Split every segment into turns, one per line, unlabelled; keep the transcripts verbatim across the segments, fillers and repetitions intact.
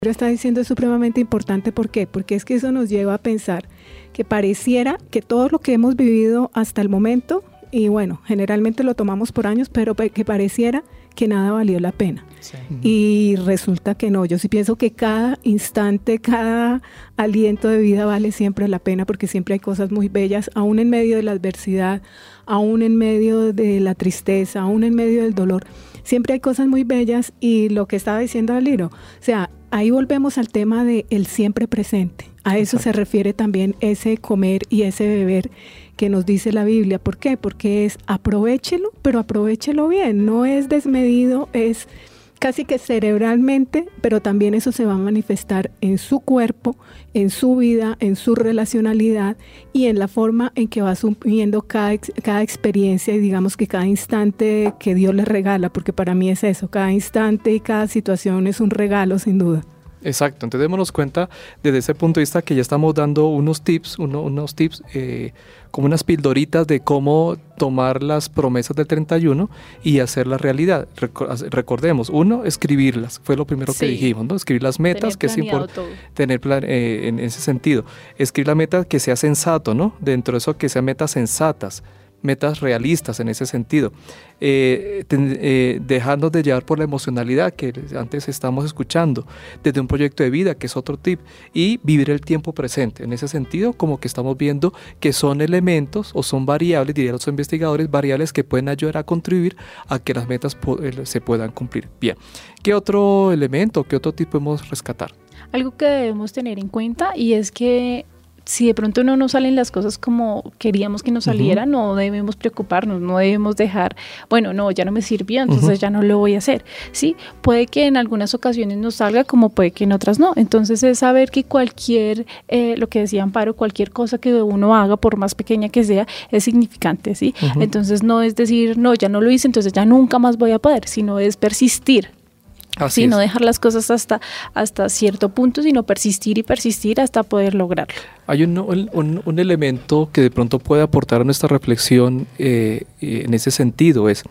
está diciendo es supremamente importante. ¿Por qué? Porque es que eso nos lleva a pensar que pareciera que todo lo que hemos vivido hasta el momento, y bueno, generalmente lo tomamos por años, pero que pareciera que nada valió la pena. Sí. Y resulta que no. Yo sí pienso que cada instante, cada aliento de vida vale siempre la pena, porque siempre hay cosas muy bellas, aún en medio de la adversidad, aún en medio de la tristeza, aún en medio del dolor. Siempre hay cosas muy bellas. Y lo que estaba diciendo Aliro, o sea, ahí volvemos al tema del siempre presente. A eso Exacto. se refiere también ese comer y ese beber que nos dice la Biblia. ¿Por qué? Porque es aprovéchelo, pero aprovéchelo bien. No es desmedido, es casi que cerebralmente, pero también eso se va a manifestar en su cuerpo, en su vida, en su relacionalidad y en la forma en que va asumiendo cada, cada experiencia y digamos que cada instante que Dios le regala, porque para mí es eso, cada instante y cada situación es un regalo sin duda.
Exacto, entonces démonos cuenta desde ese punto de vista que ya estamos dando unos tips, uno, unos tips eh, como unas pildoritas de cómo tomar las promesas del treinta y uno y hacerlas realidad. Recordemos, uno, escribirlas, fue lo primero sí. que dijimos, ¿no? Escribir las metas, que es importante, tener plan, eh, en ese sentido, escribir la meta que sea sensato, ¿no? Dentro de eso que sean metas sensatas, metas realistas en ese sentido, eh, ten, eh, dejándonos de llevar por la emocionalidad que antes estamos escuchando, desde un proyecto de vida, que es otro tip, y vivir el tiempo presente, en ese sentido como que estamos viendo que son elementos o son variables, dirían los investigadores, variables que pueden ayudar a contribuir a que las metas se puedan cumplir. Bien, ¿qué otro elemento, qué otro tip podemos rescatar?
Algo que debemos tener en cuenta y es que si de pronto no nos salen las cosas como queríamos que nos salieran, uh-huh. no debemos preocuparnos, no debemos dejar, bueno, no, ya no me sirvió, entonces uh-huh. ya no lo voy a hacer, ¿sí? Puede que en algunas ocasiones nos salga como puede que en otras no, entonces es saber que cualquier, eh, lo que decía Amparo, cualquier cosa que uno haga, por más pequeña que sea, es significante, ¿sí? Uh-huh. Entonces no es decir, no, ya no lo hice, entonces ya nunca más voy a poder, sino es persistir.
Así
sí,
es.
No dejar las cosas hasta, hasta cierto punto, sino persistir y persistir hasta poder lograrlo.
Hay un, un, un elemento que de pronto puede aportar a nuestra reflexión eh, en ese sentido, es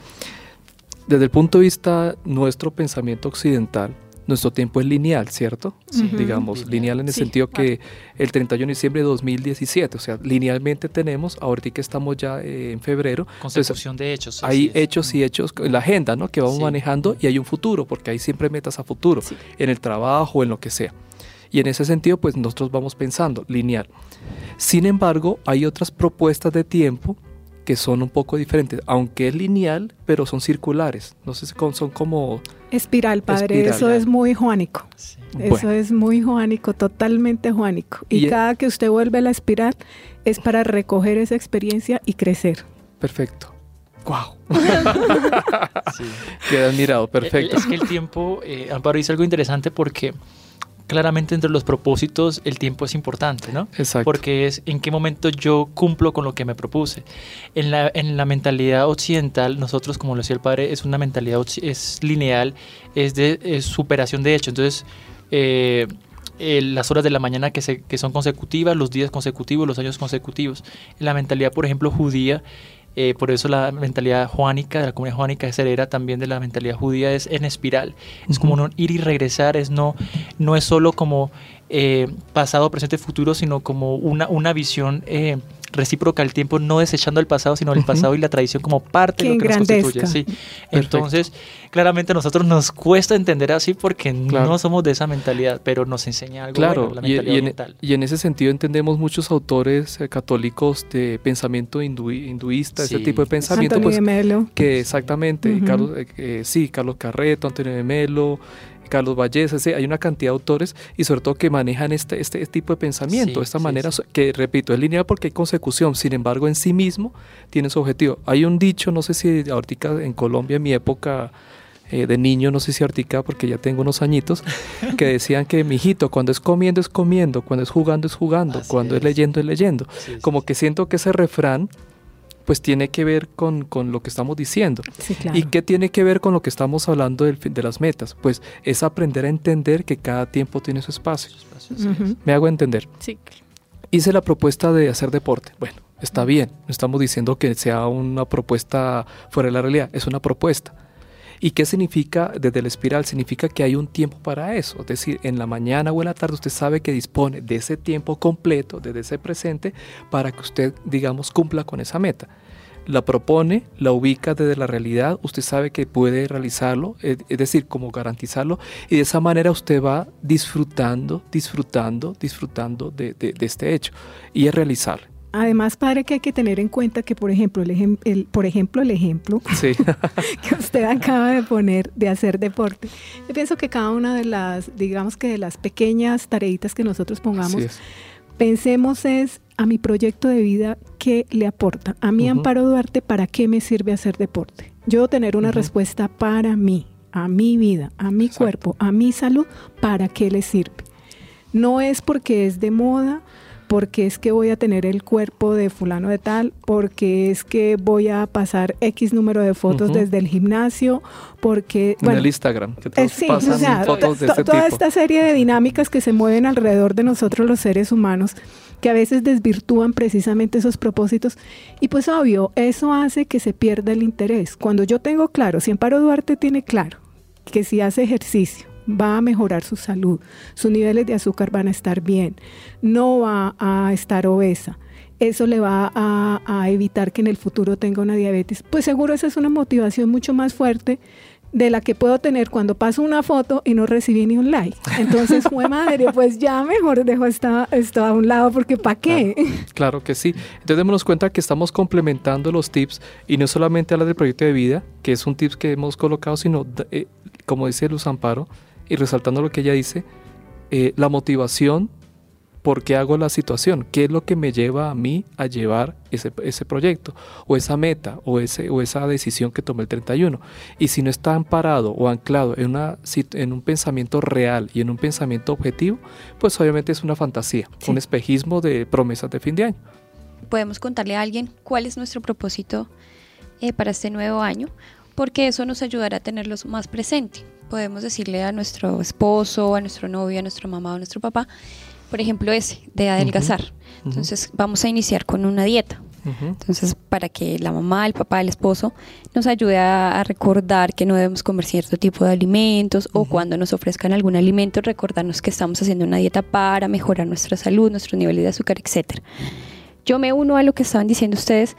desde el punto de vista nuestro pensamiento occidental, nuestro tiempo es lineal, ¿cierto? Sí. Digamos, lineal, lineal en el sí, sentido claro. que el treinta y uno de diciembre de dos mil diecisiete, o sea, linealmente tenemos, ahorita que estamos ya eh, en febrero.
Consecución de hechos. Sí,
hay
sí,
hechos y hechos, en la agenda, ¿no? Que vamos sí. manejando y hay un futuro, porque hay siempre metas a futuro, sí. en el trabajo, en lo que sea. Y en ese sentido, pues nosotros vamos pensando, lineal. Sin embargo, hay otras propuestas de tiempo que son un poco diferentes, aunque es lineal, pero son circulares. No sé si son como...
Espiral, padre, espiral. Eso es muy juánico. Sí. Eso bueno. es muy juánico, totalmente juánico. Y, y cada que usted vuelve a la espiral es para recoger esa experiencia y crecer.
Perfecto. ¡Guau! Sí. Queda admirado, perfecto.
Es que el tiempo, eh, Amparo dice algo interesante porque claramente entre los propósitos el tiempo es importante, ¿no?
Exacto.
Porque es en qué momento yo cumplo con lo que me propuse. En la, en la mentalidad occidental, nosotros, como lo decía el padre, es una mentalidad es lineal, es de es superación de hecho. Entonces, eh, eh, las horas de la mañana que, se, que son consecutivas, los días consecutivos, los años consecutivos. En la mentalidad, por ejemplo, judía, Eh, por eso la mentalidad juánica, de la comunidad juánica es heredera también de la mentalidad judía, es en espiral, es uh-huh. como no ir y regresar, es no, no es solo como eh, pasado, presente, futuro, sino como una, una visión eh, recíproca al tiempo, no desechando el pasado, sino el uh-huh. pasado y la tradición como parte
que
de lo que
engrandezca.
nos constituye. Sí. Entonces, claramente a nosotros nos cuesta entender así porque claro. no somos de esa mentalidad, pero nos enseña algo
claro,
bueno, la mentalidad
y,
oriental.
Y en ese sentido entendemos muchos autores eh, católicos de pensamiento hindu, hinduista, sí. ese tipo de pensamiento.
Antonio
pues,
de Melo.
Que exactamente, uh-huh. Carlos, eh, eh, sí, Carlos Carreto, Antonio de Melo, Carlos Vallés, ese, hay una cantidad de autores y sobre todo que manejan este, este, este tipo de pensamiento, sí, esta sí, manera sí. que, repito, es lineal porque hay consecución, sin embargo en sí mismo tiene su objetivo. Hay un dicho, no sé si ahorita en Colombia, en mi época eh, de niño, no sé si ahorita porque ya tengo unos añitos, que decían que mijito, cuando es comiendo es comiendo, cuando es jugando es jugando, Así cuando es. es leyendo es leyendo. Sí, Como sí, que siento que ese refrán pues tiene que ver con, con lo que estamos diciendo.
Sí, claro.
¿Y qué tiene que ver con lo que estamos hablando del, de las metas? Pues es aprender a entender que cada tiempo tiene su espacio. Su espacio uh-huh. ¿Me hago entender?
Sí.
Hice la propuesta de hacer deporte. Bueno, está bien. No estamos diciendo que sea una propuesta fuera de la realidad. Es una propuesta. ¿Y qué significa desde el espiral? Significa que hay un tiempo para eso, es decir, en la mañana o en la tarde usted sabe que dispone de ese tiempo completo, desde ese presente, para que usted, digamos, cumpla con esa meta. La propone, la ubica desde la realidad, usted sabe que puede realizarlo, es decir, como garantizarlo, y de esa manera usted va disfrutando, disfrutando, disfrutando de, de, de este hecho, y es realizable.
Además, padre, que hay que tener en cuenta que, por ejemplo, el, ejem el, por ejemplo, el ejemplo
sí.
que usted acaba de poner de hacer deporte, yo pienso que cada una de las, digamos que de las pequeñas tareitas que nosotros pongamos, es. pensemos es a mi proyecto de vida, ¿qué le aporta? A mí, uh-huh. Amparo Duarte, ¿para qué me sirve hacer deporte? Yo tener una uh-huh. respuesta para mí, a mi vida, a mi Exacto. cuerpo, a mi salud, ¿para qué le sirve? No es porque es de moda, porque es que voy a tener el cuerpo de fulano de tal, porque es que voy a pasar X número de fotos uh-huh. desde el gimnasio, porque...
En bueno, el Instagram, que todos
eh, sí,
pasan
o sea,
fotos de este
toda
tipo.
Esta serie de dinámicas que se mueven alrededor de nosotros los seres humanos, que a veces desvirtúan precisamente esos propósitos, y pues obvio, eso hace que se pierda el interés. Cuando yo tengo claro, si Amparo Duarte tiene claro que si hace ejercicio, va a mejorar su salud, sus niveles de azúcar van a estar bien, no va a estar obesa, eso le va a, a evitar que en el futuro tenga una diabetes, pues seguro esa es una motivación mucho más fuerte de la que puedo tener cuando paso una foto y no recibí ni un like. Entonces, jue madre, pues ya mejor dejo esto, esto a un lado, porque ¿para qué?
Claro, claro que sí. Entonces démonos cuenta que estamos complementando los tips, y no solamente hablar del proyecto de vida, que es un tips que hemos colocado, sino, eh, como dice Luz Amparo, y resaltando lo que ella dice, eh, la motivación, ¿por qué hago la situación? ¿Qué es lo que me lleva a mí a llevar ese, ese proyecto, o esa meta, o, ese, o esa decisión que tomé el treinta y uno? Y si no está amparado o anclado en, una, en un pensamiento real y en un pensamiento objetivo, pues obviamente es una fantasía, sí. un espejismo de promesas de fin de año.
Podemos contarle a alguien cuál es nuestro propósito eh, para este nuevo año, porque eso nos ayudará a tenerlos más presente. Podemos decirle a nuestro esposo, a nuestro novio, a nuestra mamá o a nuestro papá, por ejemplo ese, de adelgazar. Uh-huh. Entonces vamos a iniciar con una dieta. Uh-huh. Entonces, para que la mamá, el papá, el esposo nos ayude a, a recordar que no debemos comer cierto tipo de alimentos, uh-huh. o cuando nos ofrezcan algún alimento, recordarnos que estamos haciendo una dieta para mejorar nuestra salud, nuestro nivel de azúcar, etcétera. Yo me uno a lo que estaban diciendo ustedes,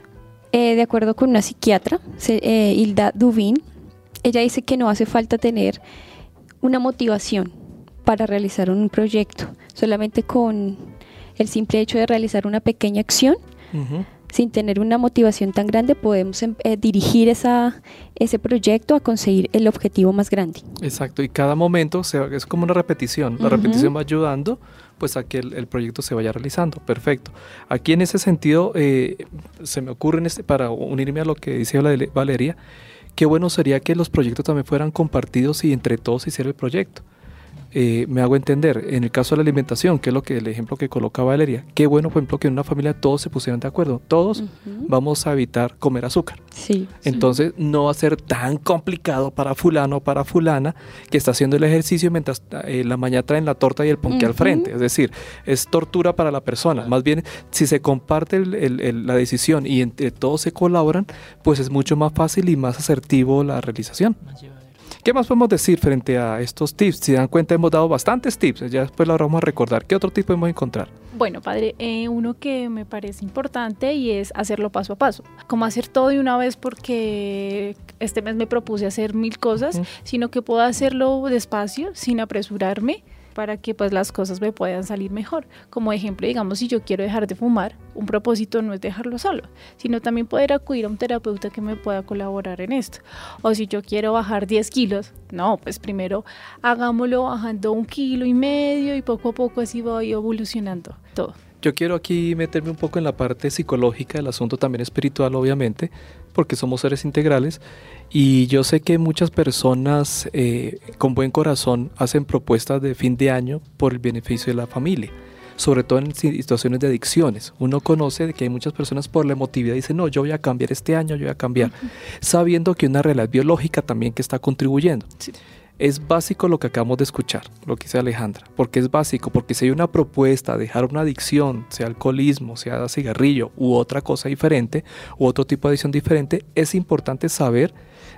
eh, de acuerdo con una psiquiatra, eh, Hilda Dubin. Ella dice que no hace falta tener una motivación para realizar un proyecto, solamente con el simple hecho de realizar una pequeña acción, uh-huh. sin tener una motivación tan grande, podemos eh, dirigir esa, ese proyecto a conseguir el objetivo más grande.
Exacto, y cada momento se, es como una repetición, la uh-huh. repetición va ayudando pues a que el, el proyecto se vaya realizando. Perfecto. Aquí en ese sentido, eh, se me ocurre, en este, para unirme a lo que dice Valeria, qué bueno sería que los proyectos también fueran compartidos y entre todos se hiciera el proyecto. Eh, me hago entender, en el caso de la alimentación, que es lo que el ejemplo que coloca Valeria, qué bueno, por ejemplo, que en una familia todos se pusieran de acuerdo, todos uh-huh. vamos a evitar comer azúcar.
Sí,
Entonces sí. no va a ser tan complicado para fulano o para fulana que está haciendo el ejercicio mientras eh, la mañana traen la torta y el ponqué uh-huh. al frente. Es decir, es tortura para la persona. Más bien, si se comparte el, el, el, la decisión y entre todos se colaboran, pues es mucho más fácil y más asertivo la realización. ¿Qué más podemos decir frente a estos tips? Si se dan cuenta, hemos dado bastantes tips, ya después lo vamos a recordar. ¿Qué otro tip podemos encontrar?
Bueno, padre, eh, uno que me parece importante y es hacerlo paso a paso. Como hacer todo de una vez porque este mes me propuse hacer mil cosas, uh-huh. sino que puedo hacerlo despacio, sin apresurarme, para que pues las cosas me puedan salir mejor. Como ejemplo, digamos, si yo quiero dejar de fumar, un propósito no es dejarlo solo, sino también poder acudir a un terapeuta que me pueda colaborar en esto. O si yo quiero bajar diez kilos, no, pues primero hagámoslo bajando un kilo y medio y poco a poco así voy evolucionando todo.
Yo quiero aquí meterme un poco en la parte psicológica del asunto, también espiritual obviamente, porque somos seres integrales, y yo sé que muchas personas eh, con buen corazón hacen propuestas de fin de año por el beneficio de la familia, sobre todo en situaciones de adicciones. Uno conoce de que hay muchas personas por la emotividad dicen, no, yo voy a cambiar este año, yo voy a cambiar, uh-huh. sabiendo que hay una realidad biológica también que está contribuyendo. Sí. Es básico lo que acabamos de escuchar, lo que dice Alejandra, porque es básico, porque si hay una propuesta de dejar una adicción, sea alcoholismo, sea cigarrillo u otra cosa diferente, u otro tipo de adicción diferente, es importante saber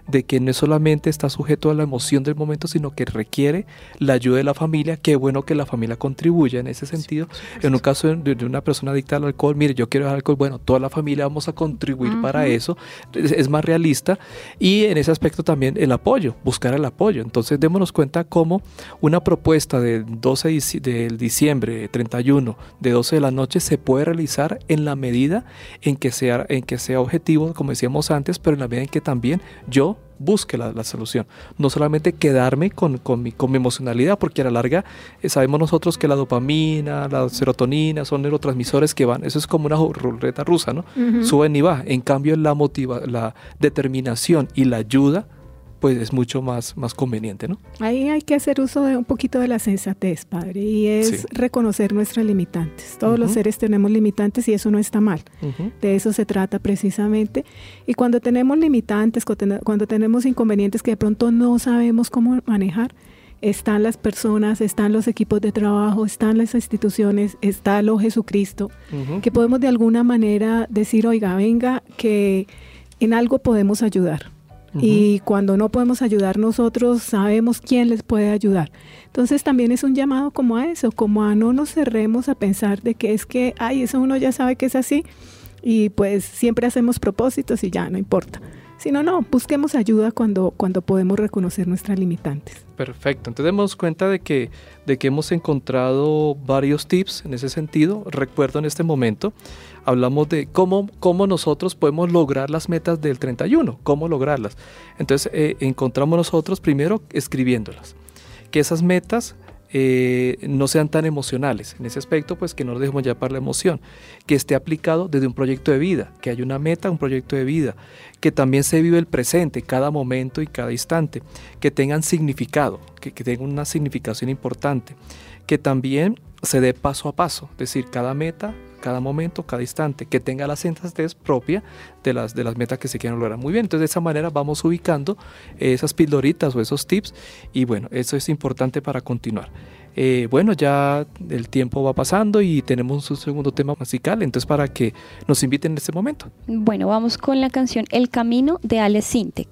de que no solamente está sujeto a la emoción del momento, sino que requiere la ayuda de la familia. Qué bueno que la familia contribuya en ese sentido. Sí, en un caso de, de una persona adicta al alcohol, mire, yo quiero dejar alcohol, bueno, toda la familia vamos a contribuir uh-huh. para eso, es, es más realista, y en ese aspecto también el apoyo, buscar el apoyo. Entonces démonos cuenta cómo una propuesta del doce de diciembre, treinta y uno, de doce de la noche, se puede realizar en la medida en que sea, en que sea objetivo, como decíamos antes, pero en la medida en que también yo busque la, la solución, no solamente quedarme con, con, mi, con mi emocionalidad, porque a la larga eh, sabemos nosotros que la dopamina, la serotonina son neurotransmisores que van, eso es como una ruleta rusa, ¿no? Uh-huh. Suben y bajan. En cambio la motiva, la determinación y la ayuda, pues es mucho más, más conveniente, ¿no?
Ahí hay que hacer uso de un poquito de la sensatez, padre, y es sí. reconocer nuestras limitantes. Todos uh-huh. los seres tenemos limitantes y eso no está mal. Uh-huh. De eso se trata precisamente. Y cuando tenemos limitantes, cuando tenemos inconvenientes que de pronto no sabemos cómo manejar, están las personas, están los equipos de trabajo, están las instituciones, está lo Jesucristo, uh-huh. que podemos de alguna manera decir, oiga, venga, que en algo podemos ayudar. Uh-huh. Y cuando no podemos ayudar nosotros, sabemos quién les puede ayudar. Entonces también es un llamado como a eso, como a no nos cerremos a pensar de que es que, ay, eso uno ya sabe que es así y pues siempre hacemos propósitos y ya, no importa. Sino no, busquemos ayuda cuando, cuando podemos reconocer nuestras limitantes.
Perfecto, entonces demos cuenta de que, de que hemos encontrado varios tips en ese sentido. Recuerdo en este momento, hablamos de cómo, cómo nosotros podemos lograr las metas del treinta y uno, cómo lograrlas. Entonces eh, encontramos nosotros primero escribiéndolas, que esas metas Eh, no sean tan emocionales. En ese aspecto, pues que no nos dejemos llevar por la emoción, que esté aplicado desde un proyecto de vida, que haya una meta, un proyecto de vida, que también se vive el presente, cada momento y cada instante, que tengan significado, que, que tengan una significación importante, que también se dé paso a paso, es decir, cada meta, cada momento, cada instante, que tenga la sensatez propia de las, de las metas que se quieran lograr. Muy bien, entonces de esa manera vamos ubicando esas pildoritas o esos tips y bueno, eso es importante para continuar. Eh, bueno, ya el tiempo va pasando y tenemos un segundo tema musical, entonces para que nos inviten en este momento.
Bueno, vamos con la canción El Camino de Alex Sintek.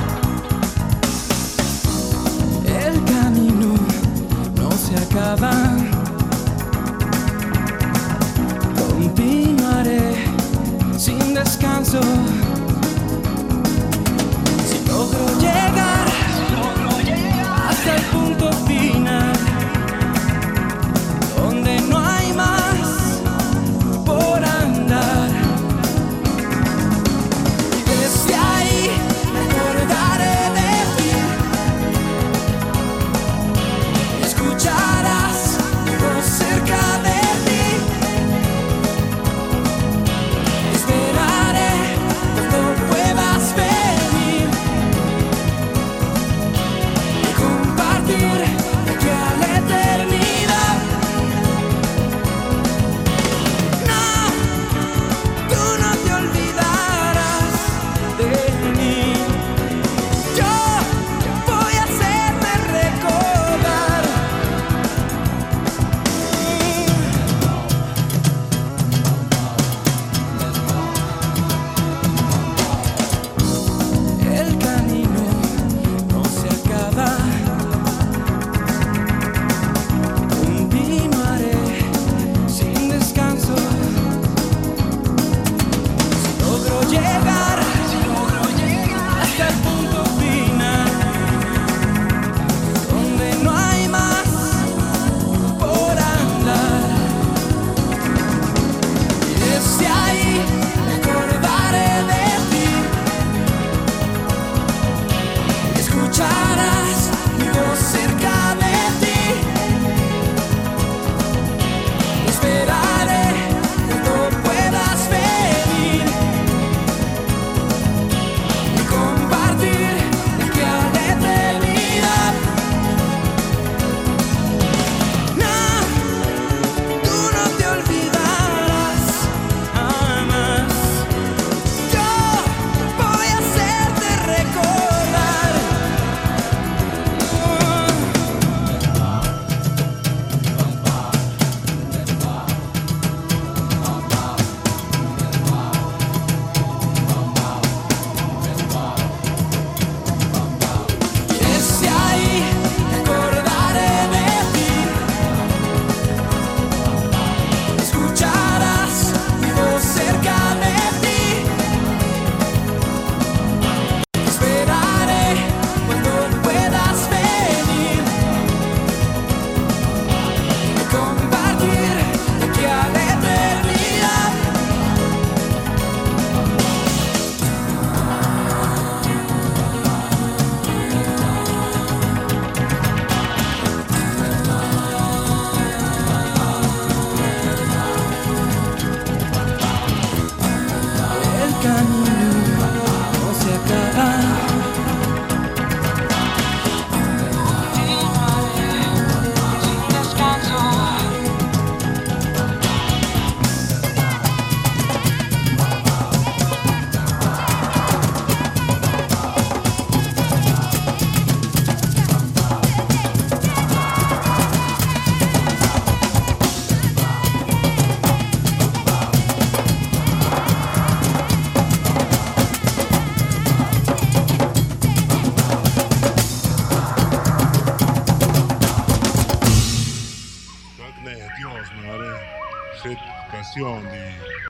El camino no se acaba. camino.